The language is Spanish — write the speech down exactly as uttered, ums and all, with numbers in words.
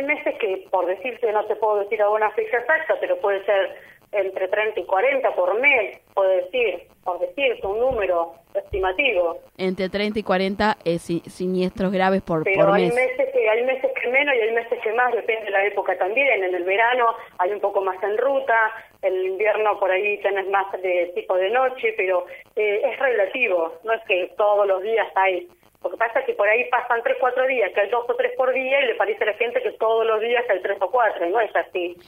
meses que, por decirte, no te puedo decir alguna fecha exacta, pero puede ser entre treinta y cuarenta por mes, puedo decir, por decirte un número estimativo. Entre treinta y cuarenta eh, si, siniestros graves por, pero por hay mes. meses que hay meses que menos y hay meses que más, depende de la época también. En el verano hay un poco más en ruta, en el invierno por ahí tenés más de tipo de noche, pero eh, es relativo, no es que todos los días hay. Lo que pasa es que por ahí pasan tres, cuatro días, que hay dos o tres por día y le parece a la gente que todos los días hay tres o cuatro, y no es así.